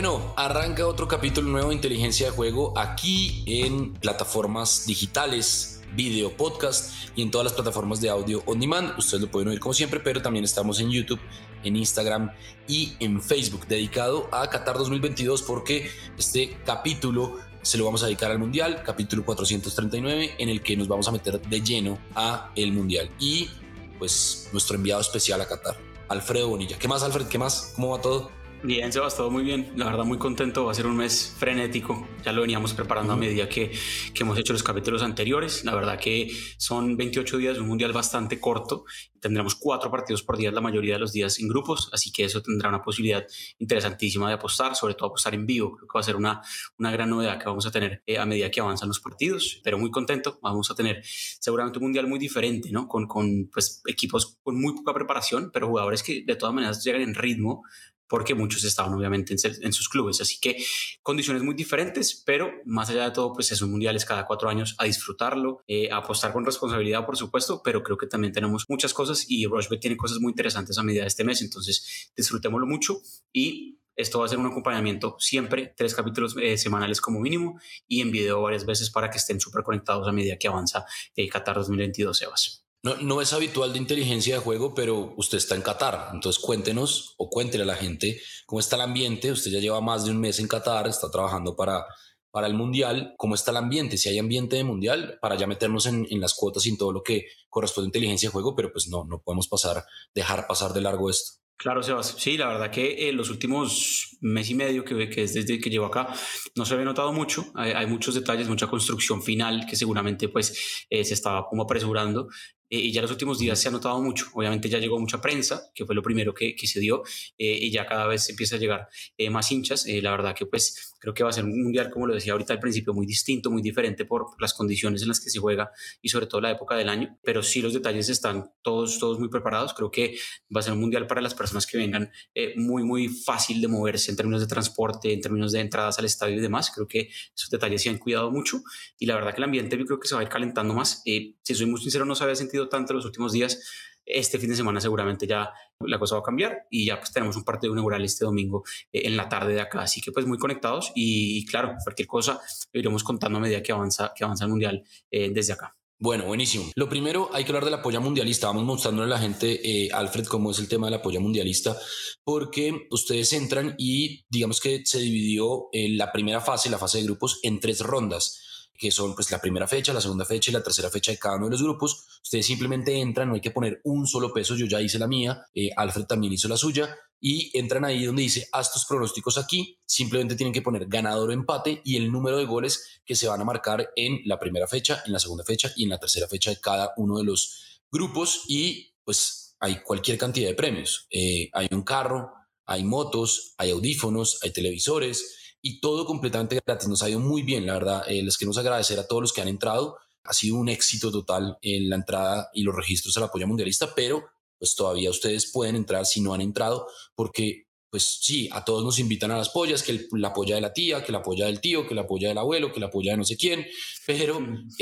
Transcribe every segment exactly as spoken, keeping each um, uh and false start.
Bueno, arranca otro capítulo nuevo de Inteligencia de Juego aquí en plataformas digitales, video, podcast y en todas las plataformas de audio on demand. Ustedes lo pueden oír como siempre, pero también estamos en YouTube, en Instagram y en Facebook, dedicado a Qatar dos mil veintidós, porque este capítulo se lo vamos a dedicar al Mundial, capítulo cuatrocientos treinta y nueve, en el que nos vamos a meter de lleno a el Mundial. Y pues nuestro enviado especial a Qatar, Alfredo Bonilla. ¿Qué más, Alfred? ¿Qué más? ¿Cómo va todo? Bien, Sebas, todo muy bien. La verdad, muy contento. Va a ser un mes frenético. Ya lo veníamos preparando uh-huh. a medida que, que hemos hecho los capítulos anteriores. La verdad que son veintiocho días, un mundial bastante corto. Tendremos cuatro partidos por día, la mayoría de los días en grupos. Así que eso tendrá una posibilidad interesantísima de apostar, sobre todo apostar en vivo. Creo que va a ser una, una gran novedad que vamos a tener eh, a medida que avanzan los partidos. Pero muy contento. Vamos a tener seguramente un mundial muy diferente, ¿no? Con, con pues, equipos con muy poca preparación, pero jugadores que de todas maneras llegan en ritmo, porque muchos estaban obviamente en, en sus clubes, así que condiciones muy diferentes, pero más allá de todo, pues esos mundiales cada cuatro años a disfrutarlo, eh, a apostar con responsabilidad, por supuesto, pero creo que también tenemos muchas cosas y Rushbet tiene cosas muy interesantes a medida de este mes, entonces disfrutémoslo mucho y esto va a ser un acompañamiento siempre, tres capítulos eh, semanales como mínimo y en video varias veces para que estén súper conectados a medida que avanza eh, Qatar dos mil veintidós, Sebas. No, no es habitual de Inteligencia de Juego, pero usted está en Qatar. Entonces cuéntenos o cuéntele a la gente cómo está el ambiente. Usted ya lleva más de un mes en Qatar, está trabajando para, para el Mundial. ¿Cómo está el ambiente? Si hay ambiente de Mundial, para ya meternos en, en las cuotas y en todo lo que corresponde a Inteligencia de Juego, pero pues no, no podemos pasar, dejar pasar de largo esto. Claro, Sebas. Sí, la verdad que eh, los últimos mes y medio que, que es desde que llevo acá no se había notado mucho. Hay, hay muchos detalles, mucha construcción final que seguramente pues eh, se estaba como apresurando. Eh, y ya los últimos días se ha notado mucho. Obviamente ya llegó mucha prensa, que fue lo primero que, que se dio, eh, y ya cada vez empieza a llegar eh, más hinchas. Eh, la verdad que pues creo que va a ser un mundial, como lo decía ahorita al principio, muy distinto, muy diferente por, por las condiciones en las que se juega y sobre todo la época del año. Pero sí, los detalles están todos, todos muy preparados. Creo que va a ser un mundial para las personas que vengan eh, muy, muy fácil de moverse en términos de transporte, en términos de entradas al estadio y demás. Creo que esos detalles se han cuidado mucho y la verdad que el ambiente yo creo que se va a ir calentando más. Eh, si soy muy sincero, no se había sentido tanto los últimos días. Este fin de semana seguramente ya la cosa va a cambiar y ya pues tenemos un partido inaugural este domingo eh, en la tarde de acá, así que pues muy conectados y, y claro, cualquier cosa lo iremos contando a medida que avanza, que avanza el mundial eh, desde acá. Bueno, buenísimo. Lo primero, hay que hablar de la polla mundialista. Vamos mostrándole a la gente, eh, Alfred, cómo es el tema de la polla mundialista, porque ustedes entran y digamos que se dividió eh, la primera fase, la fase de grupos, en tres rondas, que son pues la primera fecha, la segunda fecha y la tercera fecha de cada uno de los grupos. Ustedes simplemente entran, no hay que poner un solo peso. Yo ya hice la mía, eh, Alfred también hizo la suya, y entran ahí donde dice haz tus pronósticos aquí. Simplemente tienen que poner ganador o empate y el número de goles que se van a marcar en la primera fecha, en la segunda fecha y en la tercera fecha de cada uno de los grupos, y pues hay cualquier cantidad de premios. Eh, hay un carro, hay motos, hay audífonos, hay televisores y todo completamente gratis. Nos ha ido muy bien, la verdad. Eh, les queremos agradecer a todos los que han entrado. Ha sido un éxito total en la entrada y los registros a la polla mundialista, pero pues todavía ustedes pueden entrar si no han entrado, porque pues sí, a todos nos invitan a las pollas, que el, la polla de la tía, que la polla del tío, que la polla del abuelo, que la polla de no sé quién, pero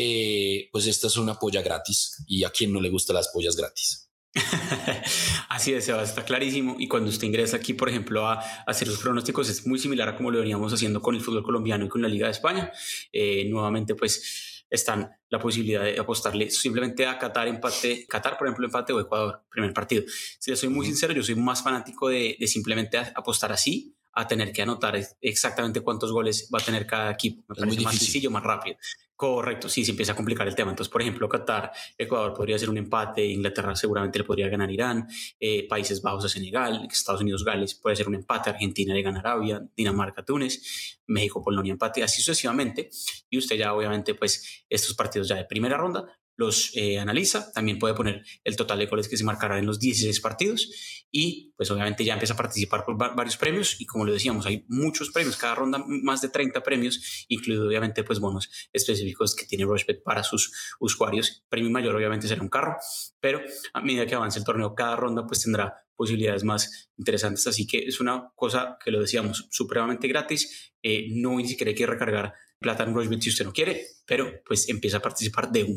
eh, pues esta es una polla gratis y a quien no le gustan las pollas gratis. Así es, Sebas, está clarísimo. Y cuando usted ingresa aquí, por ejemplo, a, a hacer los pronósticos, es muy similar a como lo veníamos haciendo con el fútbol colombiano y con la Liga de España. Eh, nuevamente, pues, están la posibilidad de apostarle simplemente a Qatar, empate, Qatar, por ejemplo, empate o Ecuador, primer partido. Si les soy muy sincero, yo soy más fanático de, de simplemente apostar así, a tener que anotar exactamente cuántos goles va a tener cada equipo. Me parece más sencillo, más rápido. Correcto, sí, se empieza a complicar el tema. Entonces, por ejemplo, Qatar, Ecuador podría ser un empate, Inglaterra seguramente le podría ganar Irán, eh, Países Bajos a Senegal, Estados Unidos, Gales puede ser un empate, Argentina le gana Arabia, Dinamarca, Túnez, México, Polonia, empate, así sucesivamente. Y usted ya obviamente, pues, estos partidos ya de primera ronda los eh, analiza, también puede poner el total de goles que se marcarán en los dieciséis partidos y pues obviamente ya empieza a participar por va- varios premios y como lo decíamos, hay muchos premios, cada ronda más de treinta premios, incluido obviamente pues bonos específicos que tiene Rushbet para sus usuarios. Premio mayor obviamente será un carro, pero a medida que avance el torneo, cada ronda pues tendrá posibilidades más interesantes, así que es una cosa que lo decíamos, supremamente gratis, eh, no ni siquiera hay que recargar plata en Rushbet si usted no quiere, pero pues empieza a participar de una.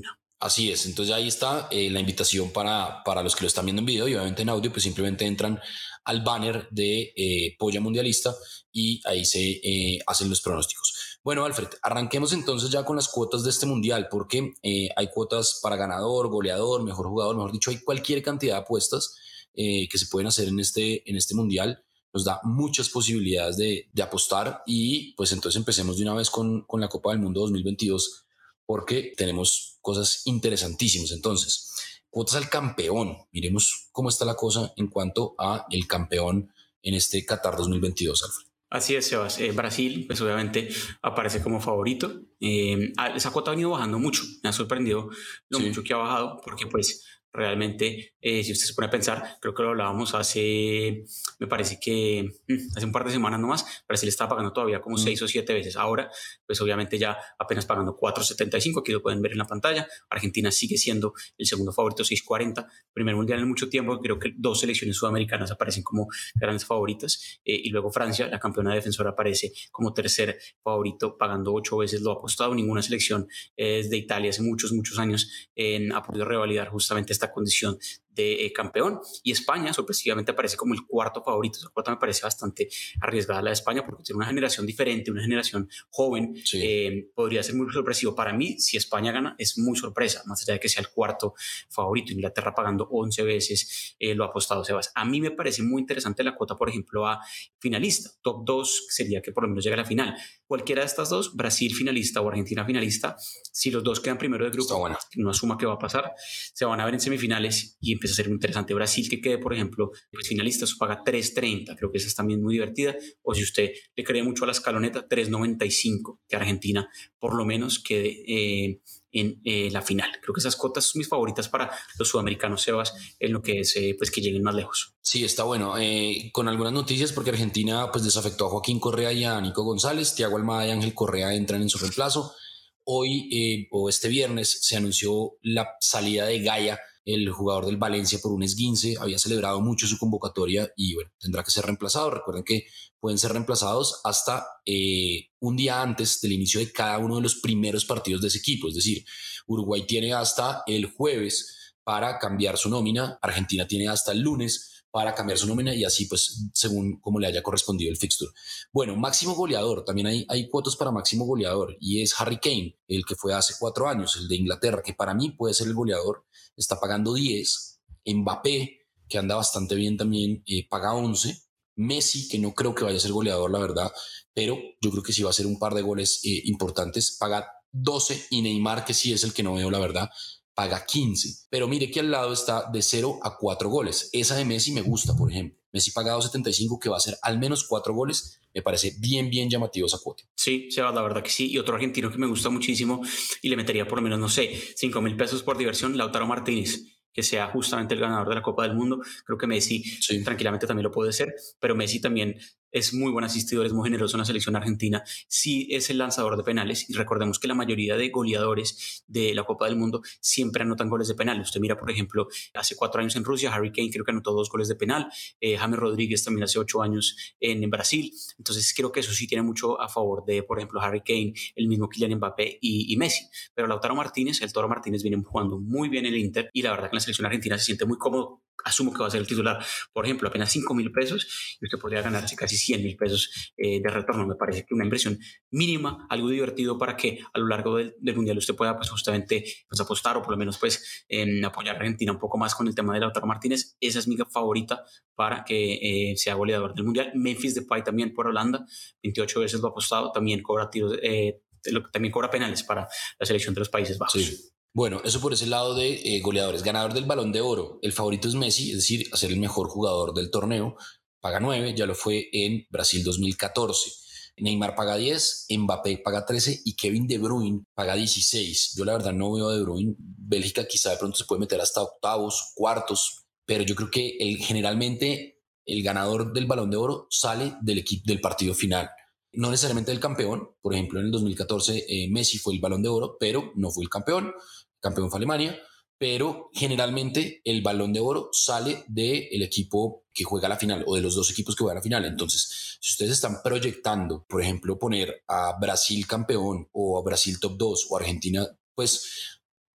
Así es, entonces ahí está eh, la invitación para, para los que lo están viendo en video y obviamente en audio, pues simplemente entran al banner de eh, Polla Mundialista y ahí se eh, hacen los pronósticos. Bueno, Alfred, arranquemos entonces ya con las cuotas de este mundial, porque eh, hay cuotas para ganador, goleador, mejor jugador, mejor dicho, hay cualquier cantidad de apuestas eh, que se pueden hacer en este, en este mundial. Nos da muchas posibilidades de, de apostar y pues entonces empecemos de una vez con, con la Copa del Mundo dos mil veintidós porque tenemos cosas interesantísimas. Entonces, cuotas al campeón. Miremos cómo está la cosa en cuanto a el campeón en este Qatar dos mil veintidós, Alfred. Así es, Sebas. Eh, Brasil, pues obviamente aparece como favorito. Eh, esa cuota ha venido bajando mucho. Me ha sorprendido lo Sí. mucho que ha bajado, porque pues realmente, eh, si usted se pone a pensar, creo que lo hablábamos hace, me parece que mm, hace un par de semanas nomás, Brasil estaba pagando todavía como Mm. seis o siete veces. Ahora, pues obviamente ya apenas pagando cuatro setenta y cinco, aquí lo pueden ver en la pantalla. Argentina sigue siendo el segundo favorito, seis cuarenta. Primer mundial en mucho tiempo. Creo que dos selecciones sudamericanas aparecen como grandes favoritas. Eh, y luego Francia, la campeona defensora, aparece como tercer favorito, pagando ocho veces lo ha apostado. Ninguna selección eh, desde Italia hace muchos, muchos años eh, ha podido revalidar justamente esta condición de eh, campeón. Y España sorpresivamente aparece como el cuarto favorito. Esa cuota me parece bastante arriesgada la de España, porque tiene una generación diferente, una generación joven. Sí. Eh, podría ser muy sorpresivo para mí. Si España gana, es muy sorpresa, más allá de que sea el cuarto favorito. Inglaterra pagando once veces eh, lo ha apostado, Sebas. A mí me parece muy interesante la cuota, por ejemplo, a finalista. Top dos sería que por lo menos llegue a la final. Cualquiera de estas dos, Brasil finalista o Argentina finalista, si los dos quedan primero de grupo, Está bueno. no asuma que va a pasar, se van a ver en semifinales y empieza a ser muy interesante. Brasil que quede, por ejemplo, pues finalista, eso paga tres treinta, creo que esa es también muy divertida. O si usted le cree mucho a la escaloneta, tres noventa y cinco, que Argentina por lo menos quede eh, en eh, la final. Creo que esas cotas son mis favoritas para los sudamericanos, Sebas, en lo que es eh, pues que lleguen más lejos. Sí, está bueno. Eh, con algunas noticias, porque Argentina pues desafectó a Joaquín Correa y a Nico González. Thiago Almada y Ángel Correa entran en su reemplazo. Hoy eh, o este viernes se anunció la salida de Gaya, el jugador del Valencia, por un esguince. Había celebrado mucho su convocatoria y bueno, tendrá que ser reemplazado. Recuerden que pueden ser reemplazados hasta eh, un día antes del inicio de cada uno de los primeros partidos de ese equipo. Es decir, Uruguay tiene hasta el jueves para cambiar su nómina, Argentina tiene hasta el lunes para cambiar su nómina y así pues según como le haya correspondido el fixture. Bueno, máximo goleador, también hay, hay cuotas para máximo goleador y es Harry Kane, el que fue hace cuatro años, el de Inglaterra, que para mí puede ser el goleador, está pagando diez. Mbappé, que anda bastante bien también, eh, paga once. Messi, que no creo que vaya a ser goleador, la verdad, pero yo creo que sí va a ser un par de goles eh, importantes, paga doce. Y Neymar, que sí es el que no veo, la verdad, paga quince. Pero mire que al lado está de cero a cuatro goles. Esa de Messi me gusta, por ejemplo. Messi paga dos setenta y cinco, que va a ser al menos cuatro goles. Me parece bien, bien llamativo esa cuota. Sí, Sebas, la verdad que sí. Y otro argentino que me gusta muchísimo y le metería por lo menos, no sé, cinco mil pesos por diversión, Lautaro Martínez, que sea justamente el ganador de la Copa del Mundo. Creo que Messi Sí. tranquilamente también lo puede ser, pero Messi también es muy buen asistidor, es muy generoso en la selección argentina. Sí es el lanzador de penales y recordemos que la mayoría de goleadores de la Copa del Mundo siempre anotan goles de penal. Usted mira, por ejemplo, hace cuatro años en Rusia, Harry Kane creo que anotó dos goles de penal. Eh, James Rodríguez también hace ocho años en, en Brasil. Entonces creo que eso sí tiene mucho a favor de, por ejemplo, Harry Kane, el mismo Kylian Mbappé y, y Messi. Pero Lautaro Martínez, el Toro Martínez, viene jugando muy bien en el Inter y la verdad que la selección argentina se siente muy cómodo. Asumo que va a ser el titular, por ejemplo, apenas cinco mil pesos y usted podría ganarse casi cien mil pesos eh, de retorno. Me parece que una inversión mínima, algo divertido para que a lo largo del, del mundial usted pueda pues justamente pues, apostar o por lo menos pues en apoyar a Argentina un poco más con el tema de Lautaro Martínez. Esa es mi favorita para que eh, sea goleador del mundial. Memphis Depay también por Holanda, veintiocho veces lo ha apostado, también cobra tiros, eh, también cobra penales para la selección de los Países Bajos. Sí. Bueno, eso por ese lado de eh, goleadores. Ganador del Balón de Oro. El favorito es Messi, es decir, a ser el mejor jugador del torneo. Paga nueve, ya lo fue en Brasil dos mil catorce. Neymar paga diez, Mbappé paga trece y Kevin De Bruyne paga dieciséis. Yo la verdad no veo a De Bruyne. Bélgica quizá de pronto se puede meter hasta octavos, cuartos, pero yo creo que el, generalmente el ganador del Balón de Oro sale del, equipo, del partido final. No necesariamente el campeón, por ejemplo en el dos mil catorce eh, Messi fue el Balón de Oro, pero no fue el campeón, campeón fue Alemania, pero generalmente el Balón de Oro sale del equipo que juega la final o de los dos equipos que juegan la final. Entonces, si ustedes están proyectando, por ejemplo, poner a Brasil campeón o a Brasil top dos o a Argentina, pues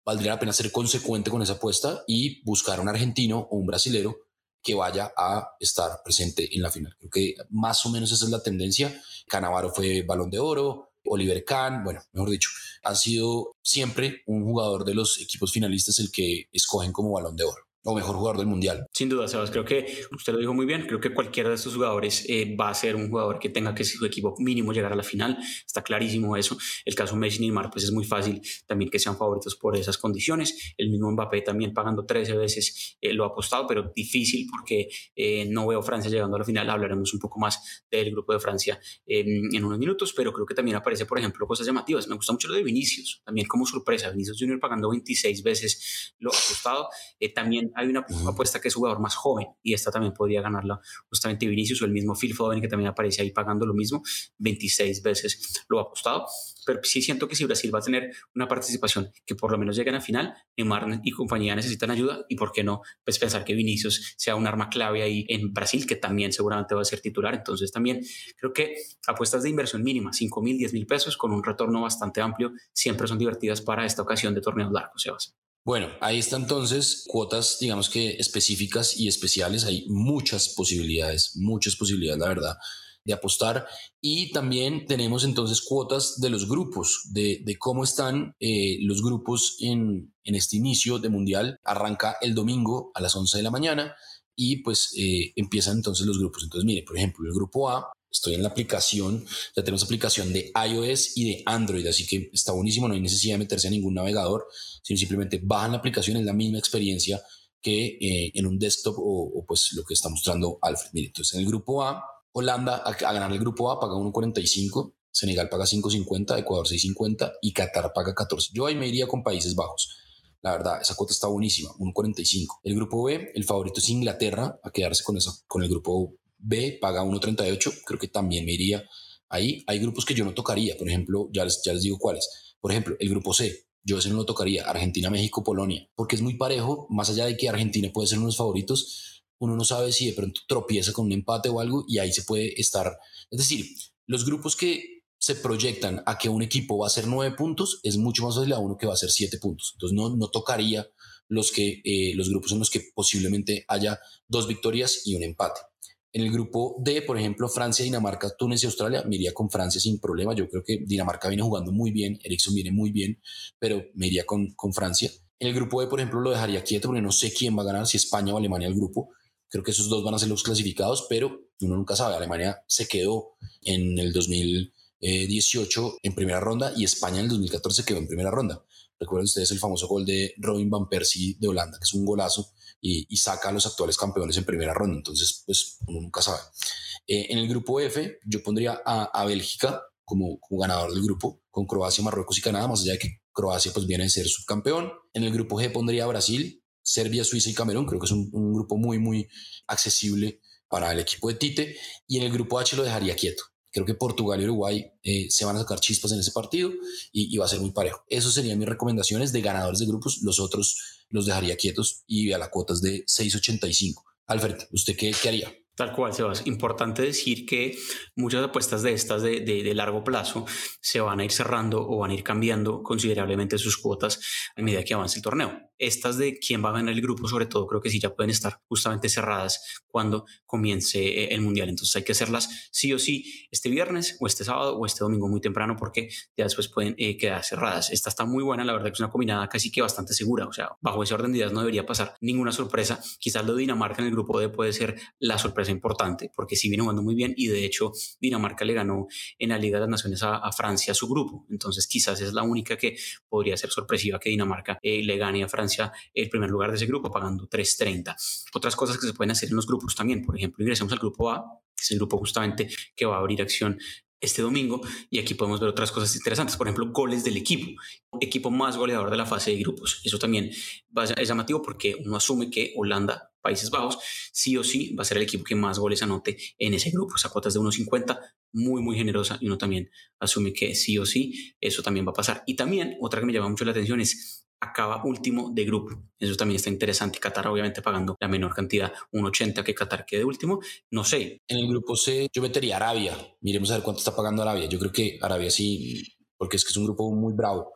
valdría la pena ser consecuente con esa apuesta y buscar un argentino o un brasilero que vaya a estar presente en la final. Creo que más o menos esa es la tendencia. Cannavaro fue Balón de Oro, Oliver Kahn, bueno, mejor dicho, ha sido siempre un jugador de los equipos finalistas el que escogen como Balón de Oro o mejor jugador del mundial. Sin duda, Sebas, creo que usted lo dijo muy bien. Creo que cualquiera de estos jugadores eh, va a ser un jugador que tenga que su equipo mínimo llegar a la final. Está clarísimo eso. El caso Messi y Neymar, pues es muy fácil también que sean favoritos por esas condiciones. El mismo Mbappé también pagando trece veces eh, lo ha apostado, pero difícil porque eh, no veo Francia llegando a la final. Hablaremos un poco más del grupo de Francia eh, en unos minutos, pero creo que también aparece, por ejemplo, cosas llamativas. Me gusta mucho lo de Vinicius, también como sorpresa. Vinicius Junior pagando veintiséis veces lo ha apostado. Eh, también hay una Uh-huh. apuesta que es jugador más joven y esta también podría ganarla justamente Vinicius o el mismo Phil Foden que también aparece ahí pagando lo mismo, veintiséis veces lo ha apostado. Pero sí siento que si Brasil va a tener una participación que por lo menos lleguen a final, Neymar y compañía necesitan ayuda y por qué no pues pensar que Vinicius sea un arma clave ahí en Brasil, que también seguramente va a ser titular. Entonces también creo que apuestas de inversión mínima, cinco mil, diez mil pesos con un retorno bastante amplio, siempre son divertidas para esta ocasión de torneos largos, Sebas. Bueno, ahí está entonces cuotas, digamos que específicas y especiales. Hay muchas posibilidades, muchas posibilidades, la verdad, de apostar. Y también tenemos entonces cuotas de los grupos, de, de cómo están eh, los grupos en, en este inicio de Mundial. Arranca el domingo a las once de la mañana y pues eh, empiezan entonces los grupos. Entonces, mire, por ejemplo, el grupo A. Estoy en la aplicación, ya tenemos aplicación de iOS y de Android, así que está buenísimo, no hay necesidad de meterse a ningún navegador, sino simplemente bajan la aplicación, es la misma experiencia que eh, en un desktop o, o pues lo que está mostrando Alfred. Mire, entonces en el grupo A, Holanda a, a ganar el grupo A paga uno cuarenta y cinco, Senegal paga cinco cincuenta, Ecuador seis cincuenta y Qatar paga catorce. Yo ahí me iría con Países Bajos. La verdad, esa cuota está buenísima, uno cuarenta y cinco. El grupo B, el favorito es Inglaterra, a quedarse con, eso, con el grupo B, paga uno treinta y ocho, creo que también me iría ahí. Hay grupos que yo no tocaría, por ejemplo, ya les, ya les digo cuáles. Por ejemplo, el grupo C, yo ese no lo tocaría, Argentina, México, Polonia, porque es muy parejo, más allá de que Argentina puede ser uno de los favoritos, uno no sabe si de pronto tropieza con un empate o algo y ahí se puede estar. Es decir, los grupos que se proyectan a que un equipo va a hacer nueve puntos, es mucho más fácil a uno que va a hacer siete puntos. Entonces no, no tocaría los, que, eh, los grupos en los que posiblemente haya dos victorias y un empate. En el grupo D, por ejemplo, Francia, Dinamarca, Túnez y Australia, me iría con Francia sin problema. Yo creo que Dinamarca viene jugando muy bien, Ericsson viene muy bien, pero me iría con, con Francia. En el grupo D, por ejemplo, lo dejaría quieto porque no sé quién va a ganar, si España o Alemania el grupo. Creo que esos dos van a ser los clasificados, pero uno nunca sabe. Alemania se quedó en el dos mil dieciocho en primera ronda y España en el dos mil catorce quedó en primera ronda. Recuerden ustedes el famoso gol de Robin van Persie de Holanda, que es un golazo y, y saca a los actuales campeones en primera ronda. Entonces, pues uno nunca sabe. Eh, en el grupo F, yo pondría a, a Bélgica como, como ganador del grupo, con Croacia, Marruecos y Canadá, más allá de que Croacia pues viene a ser subcampeón. En el grupo G pondría a Brasil, Serbia, Suiza y Camerún. Creo que es un, un grupo muy, muy accesible para el equipo de Tite. Y en el grupo H lo dejaría quieto. Creo que Portugal y Uruguay eh, se van a sacar chispas en ese partido y, y va a ser muy parejo. Esas serían mis recomendaciones de ganadores de grupos. Los otros los dejaría quietos y a las cuotas de seis ochenta y cinco. Alfred, ¿usted qué, qué haría? Tal cual, Sebas. Importante decir que muchas apuestas de estas de, de, de largo plazo se van a ir cerrando o van a ir cambiando considerablemente sus cuotas a medida que avance el torneo. Estas de quién va a ganar el grupo, sobre todo, creo que sí ya pueden estar justamente cerradas cuando comience el Mundial. Entonces hay que hacerlas sí o sí este viernes o este sábado o este domingo muy temprano porque ya después pueden eh, quedar cerradas. Esta está muy buena, la verdad que es una combinada casi que bastante segura. O sea, bajo ese orden de ideas no debería pasar ninguna sorpresa. Quizás lo de Dinamarca en el grupo D puede ser la sorpresa importante porque sí viene jugando muy bien y de hecho Dinamarca le ganó en la Liga de las Naciones a, a Francia su grupo. Entonces quizás es la única que podría ser sorpresiva que Dinamarca eh, le gane a Francia el primer lugar de ese grupo pagando tres treinta. Otras cosas que se pueden hacer en los grupos también, por ejemplo, ingresamos al grupo A, que es el grupo justamente que va a abrir acción este domingo y aquí podemos ver otras cosas interesantes, por ejemplo, goles del equipo, equipo más goleador de la fase de grupos. Eso también es llamativo porque uno asume que Holanda, Países Bajos, sí o sí va a ser el equipo que más goles anote en ese grupo. Esa cuota es de uno cincuenta, muy, muy generosa y uno también asume que sí o sí eso también va a pasar. Y también otra que me llama mucho la atención es acaba último de grupo. Eso también está interesante. Qatar obviamente pagando la menor cantidad, uno ochenta, que Qatar quede último. No sé. En el grupo C yo metería a Arabia. Miremos a ver cuánto está pagando Arabia. Yo creo que Arabia sí, porque es que es un grupo muy bravo.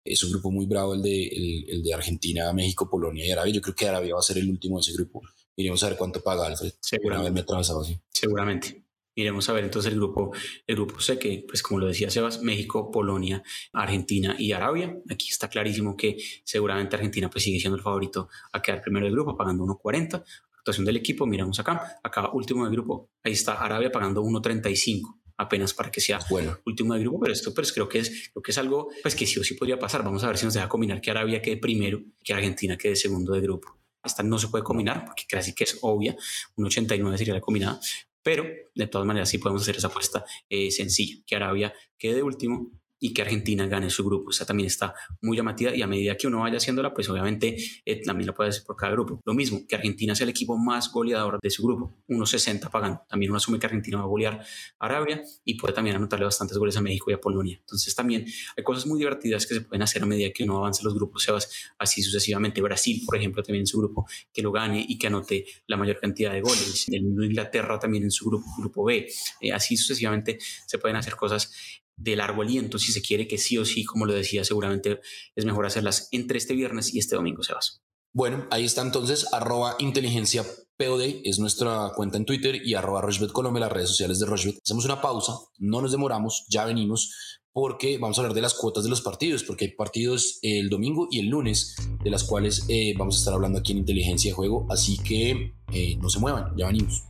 Es un grupo muy bravo el de, el, el de Argentina, México, Polonia y Arabia. Yo creo que Arabia va a ser el último de ese grupo. Iremos a ver cuánto paga Alfred. Una vez me atravesado así. Seguramente. Iremos a ver entonces el grupo, el grupo C, que pues como lo decía Sebas, México, Polonia, Argentina y Arabia. Aquí está clarísimo que seguramente Argentina pues sigue siendo el favorito a quedar primero del grupo, pagando uno cuarenta. Actuación del equipo, miramos acá, acá último del grupo, ahí está Arabia pagando uno treinta y cinco, apenas para que sea bueno. último del grupo, pero esto pues creo que es, creo que es algo pues que sí o sí podría pasar. Vamos a ver si nos deja combinar que Arabia quede primero, que Argentina quede segundo de grupo. Esta no se puede combinar porque casi que es obvia, un ochenta y nueve sería la combinada, pero de todas maneras sí podemos hacer esa apuesta eh, sencilla, que Arabia quede de último y que Argentina gane su grupo. Esta también está muy llamativa y a medida que uno vaya haciéndola, pues obviamente eh, también la puede hacer por cada grupo. Lo mismo, que Argentina sea el equipo más goleador de su grupo, uno sesenta pagando. También uno asume que Argentina va a golear a Arabia y puede también anotarle bastantes goles a México y a Polonia. Entonces también hay cosas muy divertidas que se pueden hacer a medida que uno avance los grupos, Sebas, así sucesivamente. Brasil, por ejemplo, también en su grupo, que lo gane y que anote la mayor cantidad de goles. El mismo Inglaterra también en su grupo, grupo B. Eh, así sucesivamente se pueden hacer cosas de largo aliento, si se quiere, que sí o sí, como lo decía, seguramente es mejor hacerlas entre este viernes y este domingo, Sebas. Bueno, ahí está entonces, arroba inteligencia P O D, es nuestra cuenta en Twitter, y arroba Rochebet Colombia, las redes sociales de Rochebet. Hacemos una pausa, no nos demoramos, ya venimos, porque vamos a hablar de las cuotas de los partidos, porque hay partidos el domingo y el lunes, de las cuales eh, vamos a estar hablando aquí en Inteligencia de Juego, así que eh, no se muevan, ya venimos.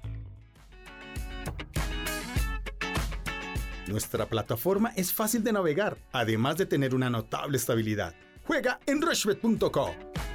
Nuestra plataforma es fácil de navegar, además de tener una notable estabilidad. Juega en Rochebet punto co.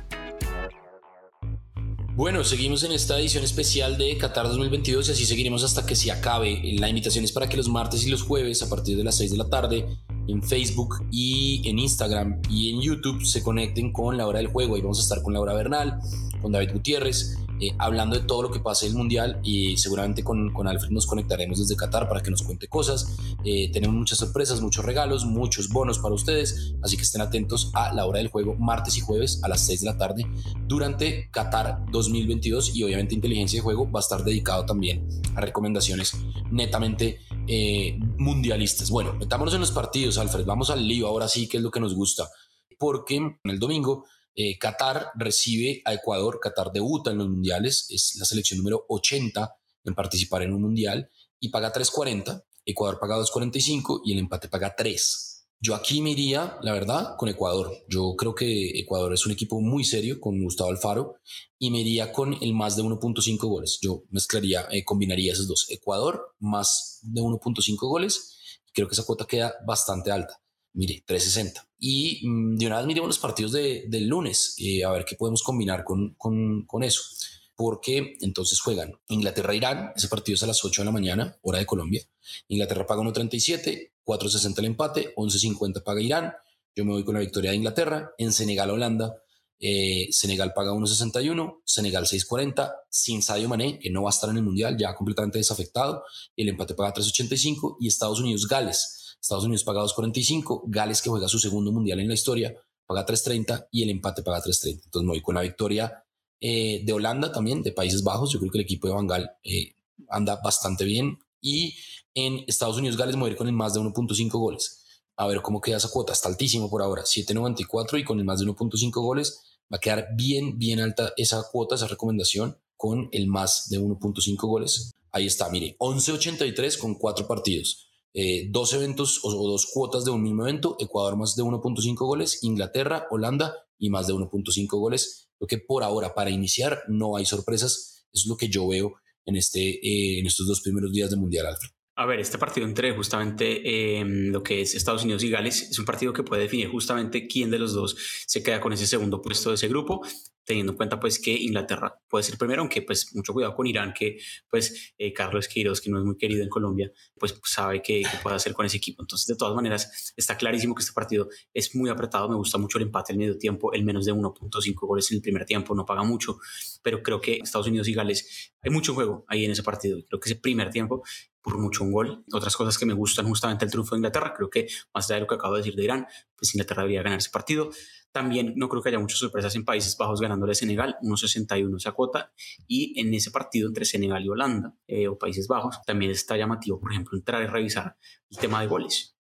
Bueno, seguimos en esta edición especial de Qatar dos mil veintidós y así seguiremos hasta que se acabe. La invitación es para que los martes y los jueves, a partir de las seis de la tarde, en Facebook y en Instagram y en YouTube se conecten con La Hora del Juego. Ahí vamos a estar con Laura Bernal, con David Gutiérrez, eh, hablando de todo lo que pase del Mundial, y seguramente con, con Alfred nos conectaremos desde Qatar para que nos cuente cosas. Eh, tenemos muchas sorpresas, muchos regalos, muchos bonos para ustedes, así que estén atentos a La Hora del Juego martes y jueves a las seis de la tarde durante Qatar dos mil veintidós, y obviamente Inteligencia de Juego va a estar dedicado también a recomendaciones netamente eh, mundialistas. Bueno, metámonos en los partidos, Alfred, vamos al lío ahora sí, que es lo que nos gusta, porque en el domingo Eh, Qatar recibe a Ecuador. Qatar debuta en los mundiales, es la selección número ochenta en participar en un mundial y paga tres cuarenta, Ecuador paga dos cuarenta y cinco y el empate paga tres. Yo aquí me iría, la verdad, con Ecuador. Yo creo que Ecuador es un equipo muy serio con Gustavo Alfaro y me iría con el más de uno punto cinco goles. Yo mezclaría, eh, combinaría esos dos, Ecuador más de uno punto cinco goles. Creo que esa cuota queda bastante alta. Mire, tres sesenta. Y mmm, de una vez miremos los partidos de, del lunes, eh, a ver qué podemos combinar con, con, con eso. Porque entonces juegan Inglaterra-Irán, ese partido es a las ocho de la mañana, hora de Colombia. Inglaterra paga uno treinta y siete, cuatro sesenta el empate, once cincuenta paga Irán. Yo me voy con la victoria de Inglaterra. En Senegal-Holanda, eh, Senegal paga uno sesenta y uno, Senegal seis cuarenta, sin Sadio Mané, que no va a estar en el Mundial, ya completamente desafectado. El empate paga tres ochenta y cinco. Y Estados Unidos-Gales. Estados Unidos paga dos cuarenta y cinco, Gales, que juega su segundo mundial en la historia, paga tres treinta y el empate paga tres treinta. Entonces me voy con la victoria eh, de Holanda también, de Países Bajos. Yo creo que el equipo de Van Gaal eh, anda bastante bien. Y en Estados Unidos-Gales me voy a ir con el más de uno punto cinco goles. A ver cómo queda esa cuota, está altísimo por ahora, siete noventa y cuatro, y con el más de uno punto cinco goles va a quedar bien, bien alta esa cuota, esa recomendación con el más de uno punto cinco goles. Ahí está, mire, once ochenta y tres con cuatro partidos. Eh, dos eventos o, o dos cuotas de un mismo evento, Ecuador más de uno punto cinco goles, Inglaterra, Holanda y más de uno punto cinco goles. Lo que por ahora, para iniciar, no hay sorpresas. Eso es lo que yo veo en, este, eh, en estos dos primeros días de Mundial, Alfred. A ver, este partido entre justamente eh, lo que es Estados Unidos y Gales es un partido que puede definir justamente quién de los dos se queda con ese segundo puesto de ese grupo, teniendo en cuenta pues que Inglaterra puede ser primero, aunque pues mucho cuidado con Irán, que pues eh, Carlos Queiroz, que no es muy querido en Colombia, pues sabe qué, qué puede hacer con ese equipo. Entonces, de todas maneras, está clarísimo que este partido es muy apretado. Me gusta mucho el empate al medio tiempo, el menos de uno punto cinco goles en el primer tiempo, no paga mucho, pero creo que Estados Unidos y Gales, hay mucho juego ahí en ese partido. Creo que ese primer tiempo, por mucho un gol. Otras cosas que me gustan, justamente el triunfo de Inglaterra. Creo que más allá de lo que acabo de decir de Irán, pues Inglaterra debería ganar ese partido. También no creo que haya muchas sorpresas en Países Bajos ganándole a Senegal, uno sesenta y uno esa cuota. Y en ese partido entre Senegal y Holanda eh, o Países Bajos, también está llamativo, por ejemplo, entrar y revisar el tema de goles.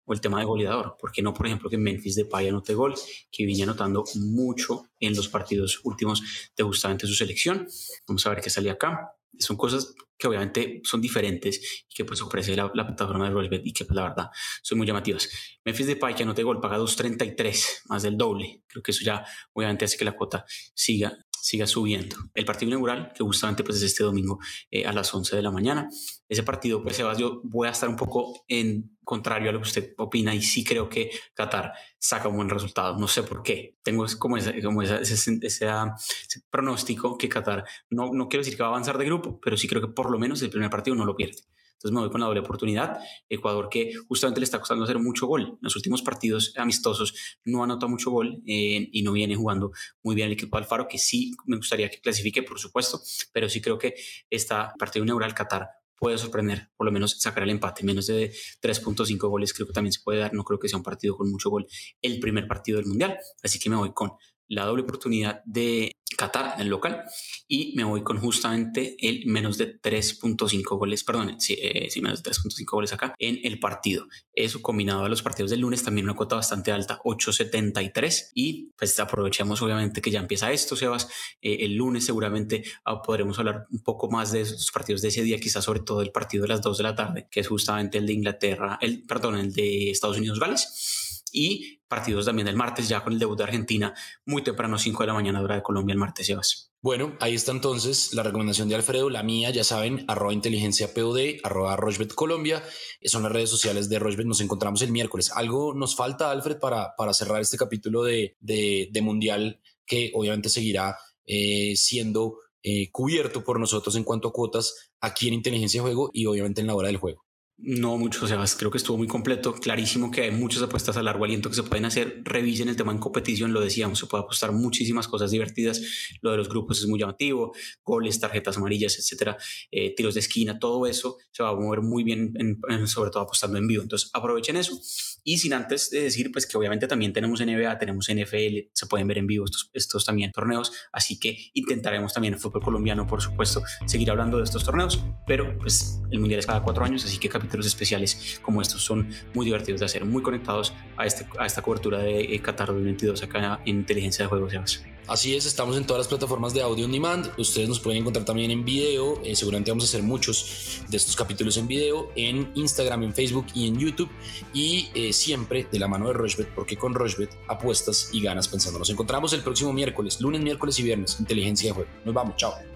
o el tema de goleador. ¿Por qué no, por ejemplo, que Memphis Depay anote gol, que viene anotando mucho en los partidos últimos de justamente su selección? Vamos a ver qué sale acá. Son cosas que obviamente son diferentes y que pues ofrece la, la plataforma de Rochebet y que pues, la verdad son muy llamativas. Memphis Depay que anote gol paga dos treinta y tres, más del doble. Creo que eso ya obviamente hace que la cuota siga siga subiendo. El partido inaugural, que justamente pues es este domingo eh, a las once de la mañana. Ese partido, pues Sebas, yo voy a estar un poco en contrario a lo que usted opina y sí creo que Qatar saca un buen resultado. No sé por qué. Tengo como, esa, como esa, ese, ese, ese pronóstico que Qatar, no, no quiero decir que va a avanzar de grupo, pero sí creo que por lo menos el primer partido no lo pierde. Entonces me voy con la doble oportunidad. Ecuador, que justamente le está costando hacer mucho gol. En los últimos partidos amistosos no anota mucho gol eh, y no viene jugando muy bien el equipo de Alfaro, que sí me gustaría que clasifique, por supuesto, pero sí creo que este partido inaugural Qatar puede sorprender, por lo menos sacar el empate, menos de tres punto cinco goles creo que también se puede dar. No creo que sea un partido con mucho gol el primer partido del Mundial, así que me voy con la doble oportunidad de Qatar en el local y me voy con justamente el menos de tres punto cinco goles, perdón, sí, eh, sí menos de tres punto cinco goles acá en el partido. Eso combinado a los partidos del lunes, también una cuota bastante alta, ocho setenta y tres, y pues aprovechemos obviamente que ya empieza esto, Sebas. Eh, el lunes seguramente ah, podremos hablar un poco más de esos partidos de ese día, quizás sobre todo el partido de las dos de la tarde, que es justamente el de Inglaterra, el, perdón, el de Estados Unidos-Gales. Y partidos también del martes, ya con el debut de Argentina, muy temprano, cinco de la mañana, hora de Colombia, el martes, Sebas. Bueno, ahí está entonces la recomendación de Alfredo, la mía, ya saben, arroba inteligencia P O D, arroba Rochebet Colombia, son las redes sociales de Rochebet. Nos encontramos el miércoles. ¿Algo nos falta, Alfred, para, para cerrar este capítulo de, de, de Mundial, que obviamente seguirá eh, siendo eh, cubierto por nosotros en cuanto a cuotas aquí en Inteligencia de Juego y obviamente en la hora del juego? No mucho, Sebas, creo que estuvo muy completo, clarísimo que hay muchas apuestas a largo aliento que se pueden hacer. Revisen el tema en competición, lo decíamos, se puede apostar muchísimas cosas divertidas. Lo de los grupos es muy llamativo, goles, tarjetas amarillas, etcétera, eh, tiros de esquina, todo eso se va a mover muy bien, en, en, sobre todo apostando en vivo. Entonces aprovechen eso. Y sin antes de decir pues que obviamente también tenemos N B A, tenemos N F L, se pueden ver en vivo estos, estos también torneos, así que intentaremos también el fútbol colombiano, por supuesto, seguir hablando de estos torneos, pero pues el Mundial es cada cuatro años, así que capítulos especiales como estos son muy divertidos de hacer, muy conectados a, este, a esta cobertura de Qatar dos mil veintidós acá en Inteligencia de Juego, Sebas. Así es, estamos en todas las plataformas de audio on demand. Ustedes nos pueden encontrar también en video. Eh, seguramente vamos a hacer muchos de estos capítulos en video, en Instagram, en Facebook y en YouTube. Y eh, siempre de la mano de Rochebet, porque con Rochebet apuestas y ganas pensando. Nos encontramos el próximo miércoles, lunes, miércoles y viernes. Inteligencia de Juego. Nos vamos, chao.